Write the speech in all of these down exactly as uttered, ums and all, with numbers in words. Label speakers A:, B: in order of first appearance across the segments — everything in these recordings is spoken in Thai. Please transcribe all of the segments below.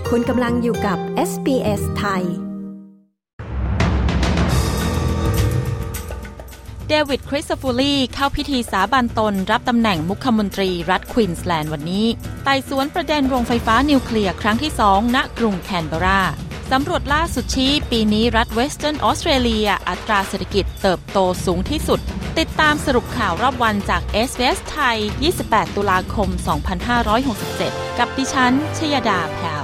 A: คุณกำลังอยู่กับ เอส บี เอส ไทย
B: เดวิด คริสโตฟูลีเข้าพิธีสาบานตนรับตำแหน่งมุขมนตรีรัฐควีนสแลนด์วันนี้ไต่สวนประเด็นโรงไฟฟ้านิวเคลียร์ครั้งที่สองณกรุงแคนเบราสำรวจล่าสุดชี้ปีนี้รัฐเวสเทิร์นออสเตรเลียอัตราเศรษฐกิจเติบโตสูงที่สุดติดตามสรุปข่าวรอบวันจาก เอส บี เอส ไทยยี่สิบแปดตุลาคมสองพันห้าร้อยหกสิบเจ็ดกับดิฉันชยดาแพรว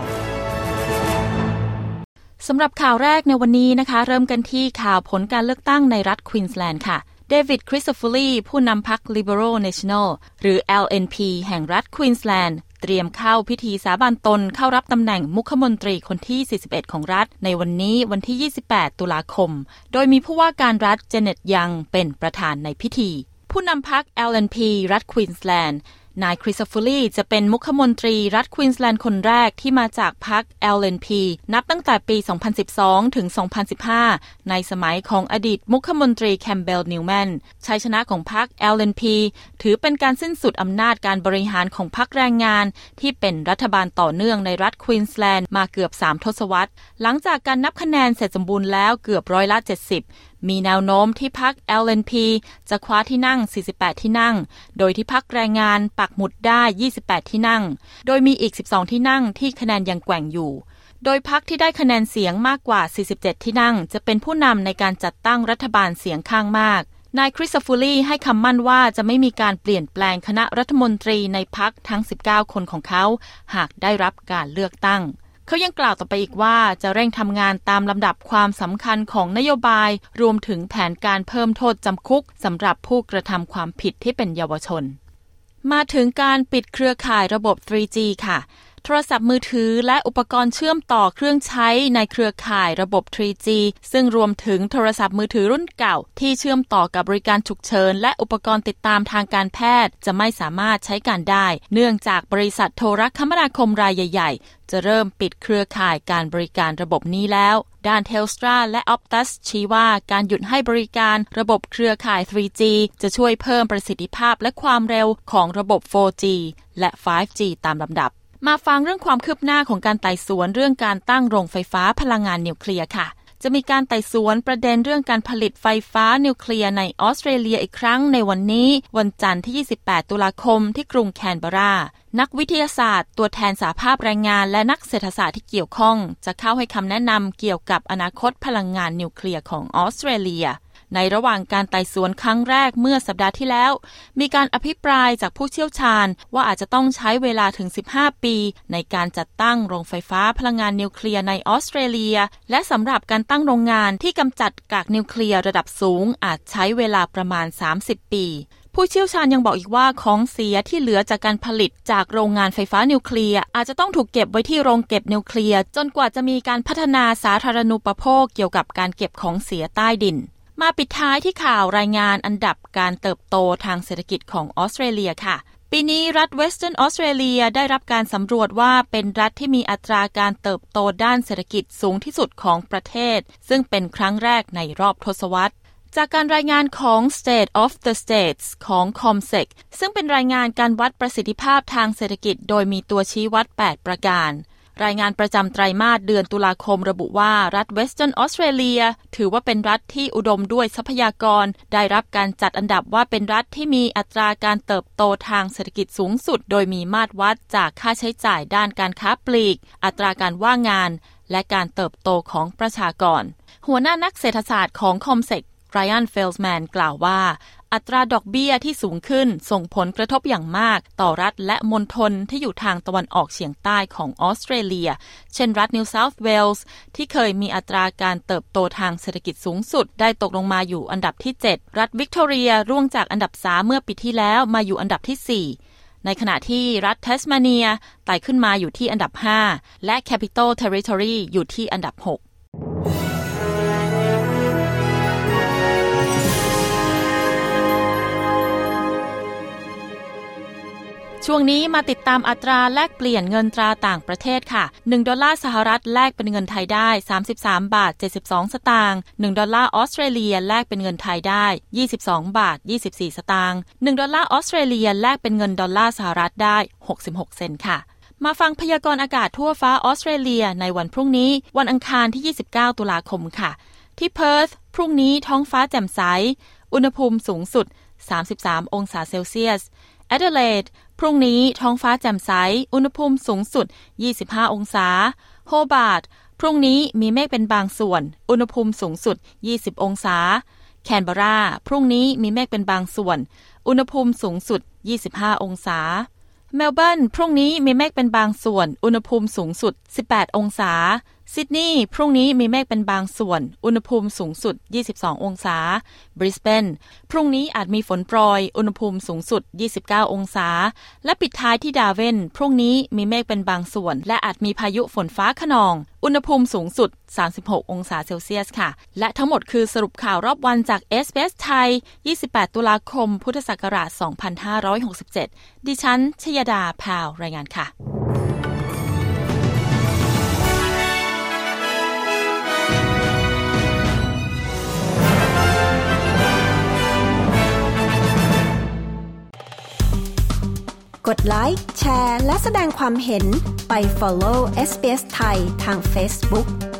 B: สำหรับข่าวแรกในวันนี้นะคะเริ่มกันที่ข่าวผลการเลือกตั้งในรัฐควีนสแลนด์ค่ะเดวิด คริสโตฟูลีผู้นำพรรค Liberal National หรือ แอล เอ็น พี แห่งรัฐควีนสแลนด์เตรียมเข้าพิธีสาบานตนเข้ารับตำแหน่งมุขมนตรีคนที่สี่สิบเอ็ดของรัฐในวันนี้วันที่ยี่สิบแปดตุลาคมโดยมีผู้ว่าการรัฐเจเน็ตยังเป็นประธานในพิธีผู้นำพรรค แอล เอ็น พี รัฐควีนสแลนด์นายคริสโตฟูลีจะเป็นมุขมนตรีรัฐควีนสแลนด์คนแรกที่มาจากพรรค แอล เอ็น พี นับตั้งแต่ปี สองพันสิบสอง ถึง สองพันสิบห้า ในสมัยของอดีตมุขมนตรีแคมเบล นิวแมนชัยชนะของพรรค แอล เอ็น พี ถือเป็นการสิ้นสุดอำนาจการบริหารของพรรคแรงงานที่เป็นรัฐบาลต่อเนื่องในรัฐควีนสแลนด์มาเกือบสามทศวรรษหลังจากการนับคะแนนเสร็จสมบูรณ์แล้วเกือบร้อยละเจ็ดสิบมีแนวโน้มที่พรรค แอล เอ็น พี จะคว้าที่นั่งสี่สิบแปดที่นั่งโดยที่พรรคแรงงานปักหมุดได้ยี่สิบแปดที่นั่งโดยมีอีกสิบสองที่นั่งที่คะแนนยังแกว่งอยู่โดยพรรคที่ได้คะแนนเสียงมากกว่าสี่สิบเจ็ดที่นั่งจะเป็นผู้นำในการจัดตั้งรัฐบาลเสียงข้างมากนายคริสโตฟูลีให้คำมั่นว่าจะไม่มีการเปลี่ยนแปลงคณะรัฐมนตรีในพรรคทั้งสิบเก้าคนของเขาหากได้รับการเลือกตั้งเขายังกล่าวต่อไปอีกว่าจะเร่งทำงานตามลำดับความสำคัญของนโยบายรวมถึงแผนการเพิ่มโทษจำคุกสำหรับผู้กระทำความผิดที่เป็นเยาวชนมาถึงการปิดเครือข่ายระบบ ทรี จี ค่ะโทรศัพท์มือถือและอุปกรณ์เชื่อมต่อเครื่องใช้ในเครือข่ายระบบ ทรี จี ซึ่งรวมถึงโทรศัพท์มือถือรุ่นเก่าที่เชื่อมต่อกับบริการฉุกเฉินและอุปกรณ์ติดตามทางการแพทย์จะไม่สามารถใช้การได้เนื่องจากบริษัทโทรคมนาคมรายใหญ่ๆจะเริ่มปิดเครือข่ายการบริการระบบนี้แล้วด้าน Telstra และ Optus ชี้ว่าการหยุดให้บริการระบบเครือข่าย ทรี จี จะช่วยเพิ่มประสิทธิภาพและความเร็วของระบบ โฟร์ จี และ ไฟว์ จี ตามลำดับมาฟังเรื่องความคืบหน้าของการไต่สวนเรื่องการตั้งโรงไฟฟ้าพลังงานนิวเคลียร์ค่ะจะมีการไต่สวนประเด็นเรื่องการผลิตไฟฟ้านิวเคลียร์ในออสเตรเลียอีกครั้งในวันนี้วันจันทร์ที่ยี่สิบแปดตุลาคมที่กรุงแคนเบรานักวิทยาศาสตร์ตัวแทนสหภาพแรงงานและนักเศรษฐศาสตร์ที่เกี่ยวข้องจะเข้าให้คำแนะนำเกี่ยวกับอนาคตพลังงานนิวเคลียร์ของออสเตรเลียในระหว่างการไต่สวนครั้งแรกเมื่อสัปดาห์ที่แล้วมีการอภิปรายจากผู้เชี่ยวชาญว่าอาจจะต้องใช้เวลาถึงสิบห้าปีในการจัดตั้งโรงไฟฟ้าพลังงานนิวเคลียร์ในออสเตรเลียและสำหรับการตั้งโรงงานที่กำจัดกากนิวเคลียร์ระดับสูงอาจใช้เวลาประมาณสามสิบปีผู้เชี่ยวชาญยังบอกอีกว่าของเสียที่เหลือจากการผลิตจากโรงงานไฟฟ้านิวเคลียร์อาจจะต้องถูกเก็บไว้ที่โรงเก็บนิวเคลียร์จนกว่าจะมีการพัฒนาสาธารณูปโภคเกี่ยวกับการเก็บของเสียใต้ดินมาปิดท้ายที่ข่าวรายงานอันดับการเติบโตทางเศรษฐกิจของออสเตรเลียค่ะปีนี้รัฐเวสเทิร์นออสเตรเลียได้รับการสำรวจว่าเป็นรัฐที่มีอัตราการเติบโตด้านเศรษฐกิจสูงที่สุดของประเทศซึ่งเป็นครั้งแรกในรอบทศวรรษจากการรายงานของ State of the States ของ คอมเซก ซึ่งเป็นรายงานการวัดประสิทธิภาพทางเศรษฐกิจโดยมีตัวชี้วัดแปดประการรายงานประจำไตรมาสเดือนตุลาคมระบุว่ารัฐเวสเทิร์นออสเตรเลียถือว่าเป็นรัฐที่อุดมด้วยทรัพยากรได้รับการจัดอันดับว่าเป็นรัฐที่มีอัตราการเติบโตทางเศรษฐกิจสูงสุดโดยมีมาตรวัดจากค่าใช้จ่ายด้านการค้าปลีกอัตราการว่างงานและการเติบโตของประชากรหัวหน้านักเศรษฐศาสตร์ของคอมเซกไรอัน เฟลส์แมนกล่าวว่าอัตราดอกเบี้ยที่สูงขึ้นส่งผลกระทบอย่างมากต่อรัฐและมณฑลที่อยู่ทางตะวันออกเฉียงใต้ของออสเตรเลียเช่นรัฐนิวเซาท์เวลส์ที่เคยมีอัตราการเติบโตทางเศรษฐกิจสูงสุดได้ตกลงมาอยู่อันดับที่เจ็ดรัฐวิกตอเรียร่วงจากอันดับสามเมื่อปีที่แล้วมาอยู่อันดับที่สี่ในขณะที่รัฐเทสมาเนียไต่ขึ้นมาอยู่ที่อันดับห้าและ Capital Territory อยู่ที่อันดับหกช่วงนี้มาติดตามอัตราแลกเปลี่ยนเงินตราต่างประเทศค่ะหนึ่งดอลลาร์สหรัฐแลกเป็นเงินไทยได้สามสิบสามบาทเจ็ดสิบสองสตางค์หนึ่งดอลลาร์ออสเตรเลียแลกเป็นเงินไทยได้ยี่สิบสองบาทยี่สิบสี่สตางค์หนึ่งดอลลาร์ออสเตรเลียแลกเป็นเงินดอลลาร์สหรัฐได้หกสิบหกเซนต์ค่ะมาฟังพยากรณ์อากาศทั่วฟ้าออสเตรเลียในวันพรุ่งนี้วันอังคารที่ยี่สิบเก้าตุลาคมค่ะที่เพิร์ธพรุ่งนี้ท้องฟ้าแจ่มใสอุณหภูมิสูงสุดสามสิบสามองศาเซลเซียสแอดิเลดพรุ่งนี้ท้องฟ้าแจ่มใสอุณหภูมิสูงสุดยี่สิบห้าองศาโฮบาร์ตพรุ่งนี้มีเมฆเป็นบางส่วนอุณหภูมิสูงสุดยี่สิบองศาแคนเบราพรุ่งนี้มีเมฆเป็นบางส่วนอุณหภูมิสูงสุดยี่สิบห้าองศาเมลเบิร์นพรุ่งนี้มีเมฆเป็นบางส่วนอุณหภูมิสูงสุดสิบแปดองศาซิดนีย์พรุ่งนี้มีเมฆเป็นบางส่วนอุณหภูมิสูงสุดยี่สิบสององศาบริสเบนพรุ่งนี้อาจมีฝนโปรยอุณหภูมิสูงสุดยี่สิบเก้าองศาและปิดท้ายที่ดาร์วินพรุ่งนี้มีเมฆเป็นบางส่วนและอาจมีพายุฝนฟ้าคะนองอุณหภูมิสูงสุดสามสิบหกองศาเซลเซียสค่ะและทั้งหมดคือสรุปข่าวรอบวันจาก เอส บี เอส ไทยยี่สิบแปดตุลาคมพุทธศักราชสองพันห้าร้อยหกสิบเจ็ดดิฉันชยดาพาวรายงานค่ะ
A: กดไลค์แชร์และแสดงความเห็นไป follow เอส บี เอส ไทยทาง Facebook